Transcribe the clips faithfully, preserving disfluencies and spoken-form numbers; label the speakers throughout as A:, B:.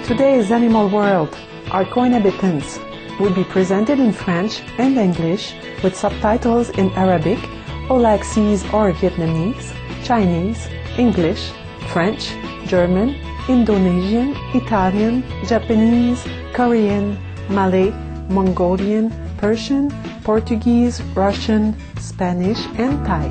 A: Today's Animal World, Our Coinhabitants, will be presented in French and English with subtitles in Arabic, Aulacese or Vietnamese, Chinese, English, French, German, Indonesian, Italian, Japanese, Korean, Malay, Mongolian, Persian, Portuguese, Russian, Spanish, and Thai.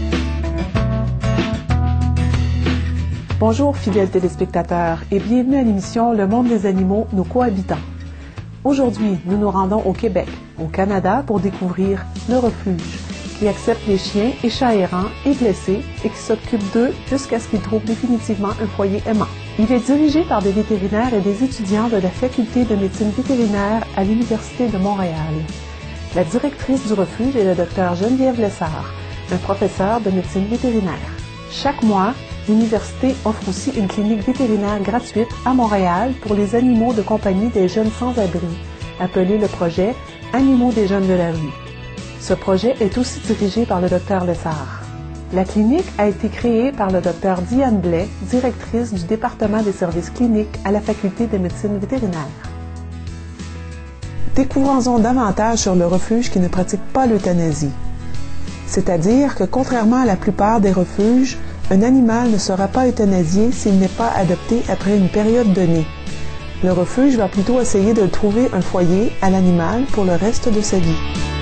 A: Bonjour fidèles téléspectateurs et bienvenue à l'émission Le monde des animaux, nos cohabitants. Aujourd'hui, nous nous rendons au Québec, au Canada, pour découvrir le refuge, qui accepte les chiens et chats errants et blessés et qui s'occupe d'eux jusqu'à ce qu'ils trouvent définitivement un foyer aimant. Il est dirigé par des vétérinaires et des étudiants de la faculté de médecine vétérinaire à l'Université de Montréal. La directrice du refuge est le docteur Geneviève Lessard, un professeur de médecine vétérinaire. Chaque mois, l'université offre aussi une clinique vétérinaire gratuite à Montréal pour les animaux de compagnie des jeunes sans-abri, appelé le projet Animaux des jeunes de la rue. Ce projet est aussi dirigé par le docteur Lessard. La clinique a été créée par le docteur Diane Blais, directrice du département des services cliniques à la faculté de médecine vétérinaire. Découvrons-en davantage sur le refuge qui ne pratique pas l'euthanasie. C'est-à-dire que contrairement à la plupart des refuges, un animal ne sera pas euthanasié s'il n'est pas adopté après une période donnée. Le refuge va plutôt essayer de trouver un foyer à l'animal pour le reste de sa vie.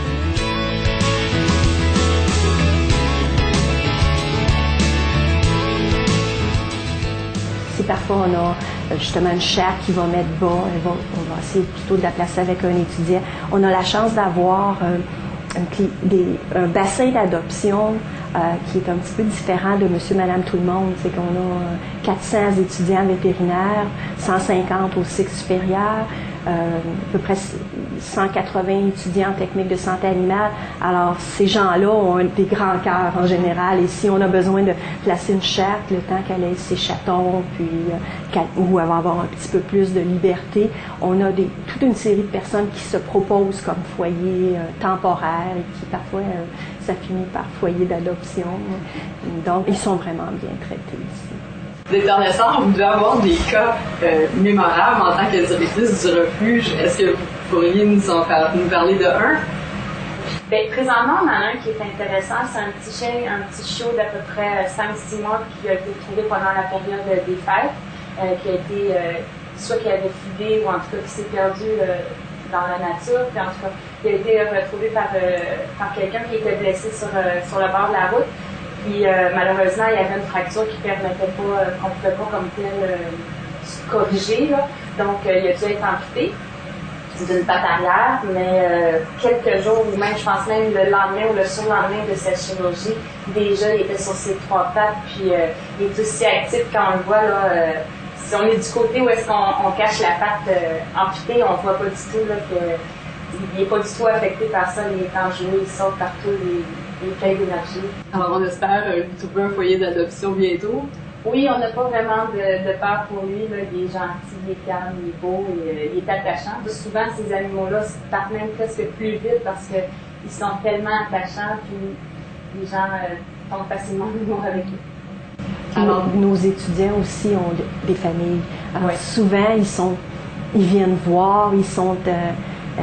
B: Si parfois on a justement une chatte qui va mettre bas, elle va, on va essayer plutôt de la placer avec un étudiant. On a la chance d'avoir euh, un, des, un bassin d'adoption euh, qui est un petit peu différent de Monsieur, Madame, tout le monde. C'est qu'on a euh, quatre cents étudiants vétérinaires, cent cinquante au cycle supérieur, euh, à peu près cent quatre-vingts étudiants en technique de santé animale. Alors, ces gens-là ont des grands cœurs en général. Et si on a besoin de placer une chatte, le temps qu'elle ait ses chatons, puis euh, ou elle va avoir un petit peu plus de liberté, on a des, toute une série de personnes qui se proposent comme foyer euh, temporaire et qui parfois, euh, ça finit par foyer d'adoption. Donc, ils sont vraiment bien traités ici.
C: Docteur Lessard, vous devez avoir des cas euh, mémorables en tant que directrice du refuge. Est-ce que vous pourriez nous, en par- nous parler de un?
D: Bien, présentement, on en a un qui est intéressant. C'est un petit chien, un petit chiot d'à peu près cinq six mois qui a été trouvé pendant la période des fêtes, euh, qui a été, euh, soit qui avait fugué ou en tout cas qui s'est perdu euh, dans la nature. Puis en tout cas, il a été retrouvé par, euh, par quelqu'un qui était blessé sur, euh, sur le bord de la route. Puis euh, malheureusement, il y avait une fracture qui ne permettait pas, euh, qu'on ne pouvait pas comme tel euh, corriger. Là. Donc, euh, il a dû être amputé d'une patte arrière, mais euh, quelques jours, ou même, je pense même le lendemain ou le surlendemain de cette chirurgie, déjà, il était sur ses trois pattes, puis euh, il est aussi actif quand on le voit, là, euh, si on est du côté où est-ce qu'on on cache la patte euh, amputée, on ne voit pas du tout là, qu'il n'est pas du tout affecté par ça, il est enjoué, il sort partout, il est plein d'énergie.
C: Alors, on espère euh, trouver un foyer d'adoption bientôt.
D: Oui, on n'a pas vraiment de, de peur pour lui. Là. Il est gentil, il est calme, il est beau, et, euh, il est attachant. Souvent, ces animaux-là partent même presque plus vite parce qu'ils sont tellement attachants, puis les gens euh, tombent facilement en amour avec eux.
B: Alors, nos étudiants aussi ont des familles. Alors, ouais. Souvent, ils sont, ils viennent voir, ils sont... Euh, euh,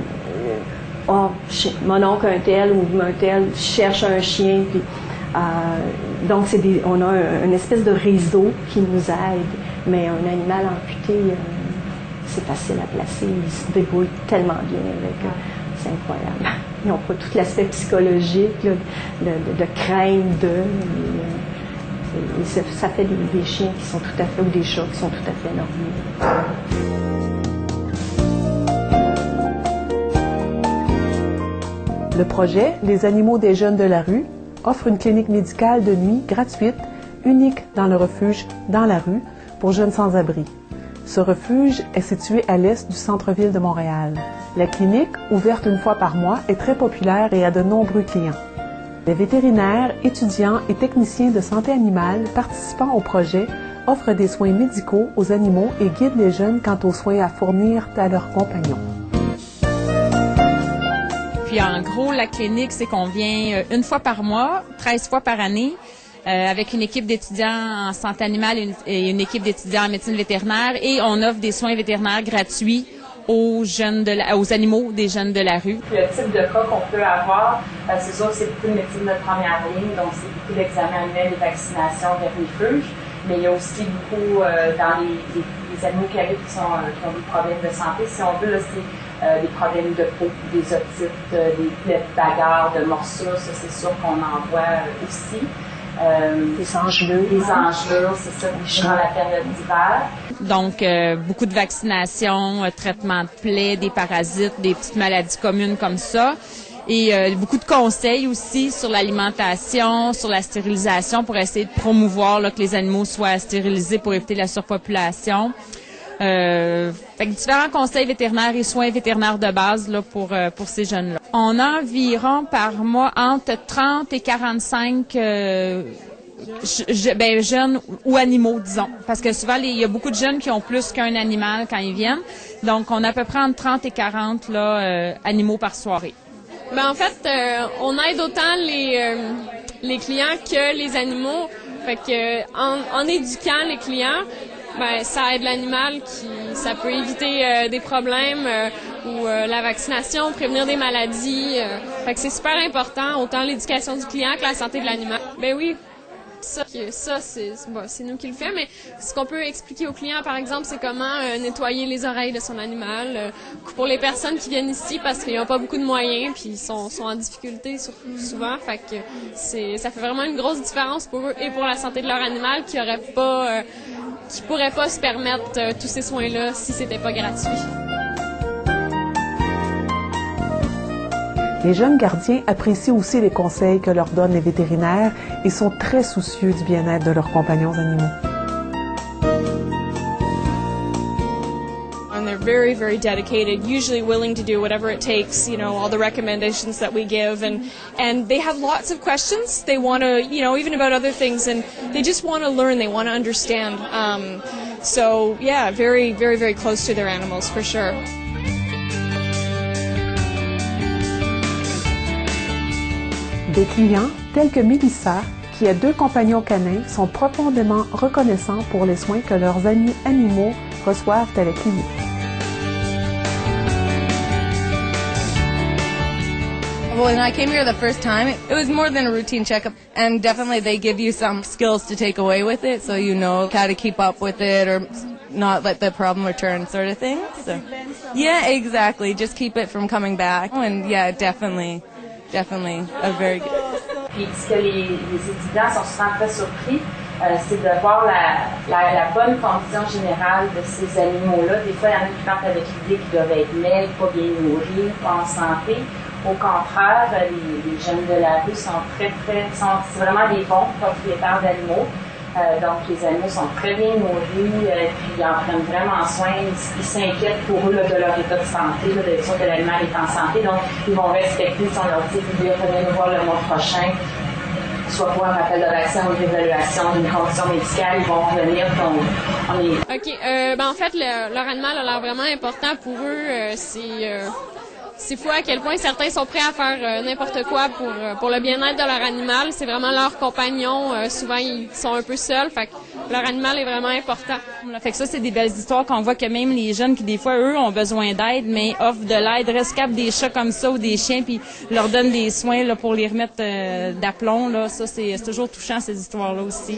B: oh, mon oncle un tel ou un tel cherche un chien, puis euh, donc c'est des, on a un, une espèce de réseau qui nous aide, mais un animal amputé, euh, c'est facile à placer, ils se débrouillent tellement bien avec, euh, c'est incroyable. Ils n'ont pas tout l'aspect psychologique là, de, de, de crainte d'eux. Et, et ça, ça fait des, des chiens qui sont tout à fait, ou des chats qui sont tout à fait normaux.
A: Le projet Les animaux des jeunes de la rue offre une clinique médicale de nuit gratuite, unique dans le refuge Dans la rue pour jeunes sans-abri. Ce refuge est situé à l'est du centre-ville de Montréal. La clinique, ouverte une fois par mois, est très populaire et a de nombreux clients. Les vétérinaires, étudiants et techniciens de santé animale participant au projet offrent des soins médicaux aux animaux et guident les jeunes quant aux soins à fournir à leurs compagnons.
E: Puis en gros, la clinique, c'est qu'on vient une fois par mois, treize fois par année. euh, avec une équipe d'étudiants en santé animale et une, et une équipe d'étudiants en médecine vétérinaire. Et on offre des soins vétérinaires gratuits aux jeunes de la, aux animaux des jeunes de la rue.
D: Le type de cas qu'on peut avoir, euh, c'est sûr que c'est beaucoup de médecine de première ligne, donc c'est beaucoup d'examens annuels et vaccinations vers les refuges, mais il y a aussi beaucoup euh, dans les, les, les animaux qui arrivent qui, sont, euh, qui ont des problèmes de santé, si on veut, là, c'est euh, des problèmes de peau, des otites, euh, des plaies de bagarres, de morsures, ça c'est sûr qu'on en voit euh, aussi.
B: Euh, des engelures.
D: Des engelures, c'est ça, durant la période d'hiver.
E: Donc, euh, beaucoup de vaccinations, euh, traitements de plaies, des parasites, des petites maladies communes comme ça. Et euh, beaucoup de conseils aussi sur l'alimentation, sur la stérilisation pour essayer de promouvoir là, que les animaux soient stérilisés pour éviter la surpopulation. Euh, fait que différents conseils vétérinaires et soins vétérinaires de base là, pour, euh, pour ces jeunes-là. On a environ par mois entre trente et quarante-cinq euh, je, ben, jeunes ou animaux, disons. Parce que souvent, il y a beaucoup de jeunes qui ont plus qu'un animal quand ils viennent. Donc, on a à peu près entre trente et quarante là, euh, animaux par soirée.
F: Ben, en fait, euh, on aide autant les, euh, les clients que les animaux. Fait que, en, en éduquant les clients, ben, ça aide l'animal, qui, ça peut éviter euh, des problèmes euh, ou euh, la vaccination, prévenir des maladies. Euh, fait que c'est super important, autant l'éducation du client que la santé de l'animal. Ben oui, ça, ça c'est, bon, c'est nous qui le fait, mais ce qu'on peut expliquer aux clients, par exemple, c'est comment euh, nettoyer les oreilles de son animal. Euh, pour les personnes qui viennent ici, parce qu'ils n'ont pas beaucoup de moyens, puis ils sont, sont en difficulté souvent, fait que c'est, ça fait vraiment une grosse différence pour eux et pour la santé de leur animal qui aurait pas... Euh, qui ne pourraient pas se permettre euh, tous ces soins-là si c'était pas gratuit.
A: Les jeunes gardiens apprécient aussi les conseils que leur donnent les vétérinaires et sont très soucieux du bien-être de leurs compagnons animaux.
G: And they're very, very dedicated, usually willing to do whatever it takes, you know, all the recommendations that we give. And, and they have lots of questions. They want to, you know, even about other things, and they just want to learn, they want to understand. Um, so, yeah, very, very, very close to their animals, for sure.
A: Des clients tels que Mélissa, qui a deux compagnons canins, sont profondément reconnaissants pour les soins que leurs amis animaux reçoivent à la clinique.
H: When I came here the first time, it was more than a routine checkup, and definitely they give you some skills to take away with it, so you know how to keep up with it or not let the problem return, sort of thing. So, yeah, exactly. Just keep it from coming back. And yeah, definitely, definitely a very good.
D: Puis ce que les, les étudiants sont souvent très surpris, euh, c'est de voir la, la, la bonne condition générale de ces animaux-là. Des fois, il y en a qui partent avec l'idée qu'ils doivent être maigres, pas bien nourris, pas en santé. Au contraire, les, les jeunes de la rue sont très, très, sont c'est vraiment des bons propriétaires d'animaux. Euh, donc, les animaux sont très bien nourris, euh, puis ils en prennent vraiment soin. Ils, ils s'inquiètent pour eux là, de leur état de santé, là, d'être sûr que l'animal est en santé. Donc, ils vont respecter son leur type, ils vont venir nous voir le mois prochain, soit pour un rappel de vaccin ou l'évaluation d'une condition médicale. Ils vont revenir. On, on est...
F: OK. Euh, ben, en fait, le, leur animal a l'air vraiment important pour eux. Euh, c'est... Euh C'est fou à quel point certains sont prêts à faire euh, n'importe quoi pour, euh, pour le bien-être de leur animal. C'est vraiment leur compagnon. Euh, souvent, ils sont un peu seuls. Fait que leur animal est vraiment important.
E: Fait que ça, c'est des belles histoires qu'on voit que même les jeunes qui, des fois, eux, ont besoin d'aide, mais offrent de l'aide, rescapent des chats comme ça ou des chiens, puis leur donnent des soins là, pour les remettre euh, d'aplomb. Là. Ça, c'est, c'est toujours touchant, ces histoires-là aussi.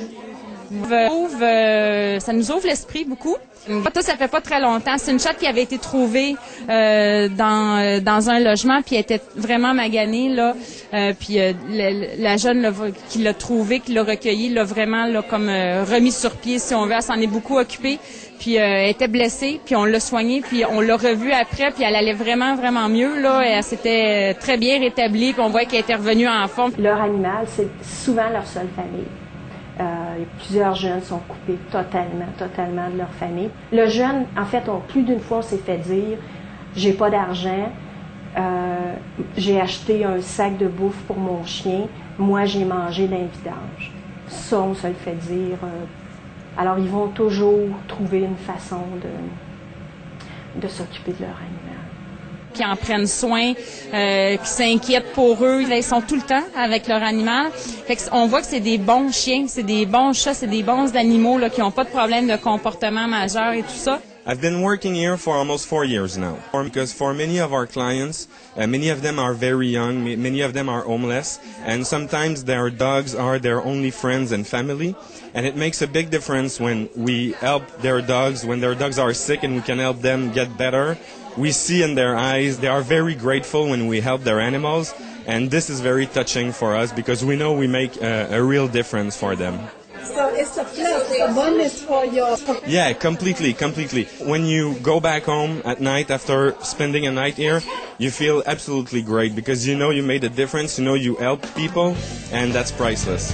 E: Euh, ça nous ouvre l'esprit beaucoup. Ça, ça fait pas très longtemps. C'est une chatte qui avait été trouvée euh, dans euh, dans un logement, puis elle était vraiment maganée là. Euh, puis euh, la, la jeune là, qui l'a trouvée, qui l'a recueillie, l'a vraiment là comme euh, remis sur pied, si on veut. Elle s'en est beaucoup occupée. Puis euh, elle était blessée, puis on l'a soignée, puis on l'a revue après, puis elle allait vraiment vraiment mieux là. Elle s'était très bien rétablie, puis on voit qu'elle était revenue en forme.
B: Leur animal, c'est souvent leur seule famille. Euh, plusieurs jeunes sont coupés totalement, totalement de leur famille. Le jeune, en fait, on, plus d'une fois, on s'est fait dire « j'ai pas d'argent, euh, j'ai acheté un sac de bouffe pour mon chien, moi j'ai mangé d'un vidange ». Ça, on se le fait dire. Euh, alors, ils vont toujours trouver une façon de, de s'occuper de leur animal.
E: qui en prennent soin, euh, qui s'inquiètent pour eux. Là, ils sont tout le temps avec leur animal. Fait que on voit que c'est des bons chiens, c'est des bons chats, c'est des bons animaux là, qui n'ont pas de problème de comportement majeur et tout ça.
I: I've been working here for almost four years now, because for many of our clients, uh, many of them are very young, many of them are homeless, and sometimes their dogs are their only friends and family, and it makes a big difference when we help their dogs, when their dogs are sick and we can help them get better. We see in their eyes, they are very grateful when we help their animals, and this is very touching for us because we know we make a, a real difference for them.
J: So it's a plus, a bonus for your...
I: Yeah, completely, completely. When you go back home at night after spending a night here, you feel absolutely great because you know you made a difference, you know you helped people, and that's priceless.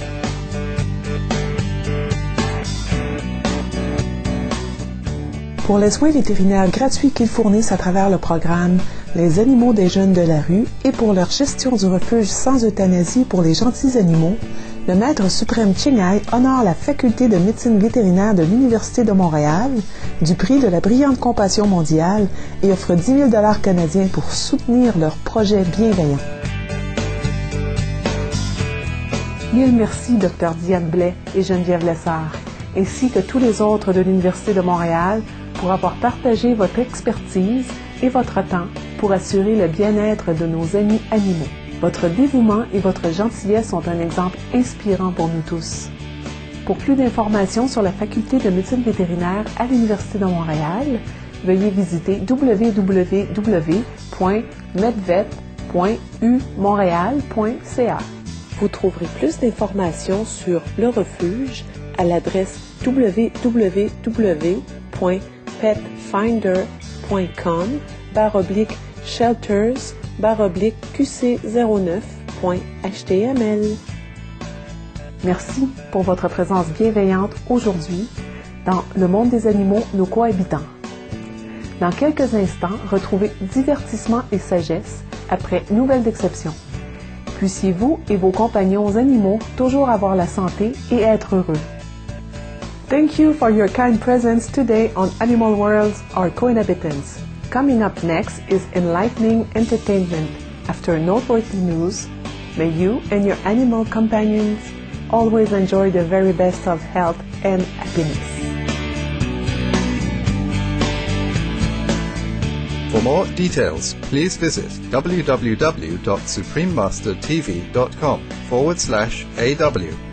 A: Pour les soins vétérinaires gratuits qu'ils fournissent à travers le programme Les animaux des jeunes de la rue et pour leur gestion du refuge sans euthanasie pour les gentils animaux, le maître suprême Ching Hai honore la faculté de médecine vétérinaire de l'Université de Montréal du prix de la brillante compassion mondiale et offre dix mille dollars canadiens pour soutenir leur projet bienveillant. Mille merci, Dr Diane Blais et Geneviève Lessard, ainsi que tous les autres de l'Université de Montréal pour avoir partagé votre expertise et votre temps pour assurer le bien-être de nos amis animaux. Votre dévouement et votre gentillesse sont un exemple inspirant pour nous tous. Pour plus d'informations sur la faculté de médecine vétérinaire à l'Université de Montréal, veuillez visiter w w w point medvet point u montréal point c a. Vous trouverez plus d'informations sur le refuge à l'adresse w w w point pet finder point com barre oblique shelters barre oblique q c zéro neuf point h t m l. Merci pour votre présence bienveillante aujourd'hui dans Le monde des animaux, nos cohabitants. Dans quelques instants, retrouvez divertissement et sagesse après Nouvelles d'exception. Puissiez-vous et vos compagnons animaux toujours avoir la santé et être heureux. Thank you for your kind presence today on Animal World's Our Co-inhabitants. Coming up next is enlightening entertainment. After noteworthy news, may you and your animal companions always enjoy the very best of health and happiness.
K: For more details, please visit w w w dot supreme master t v dot com forward slash A W.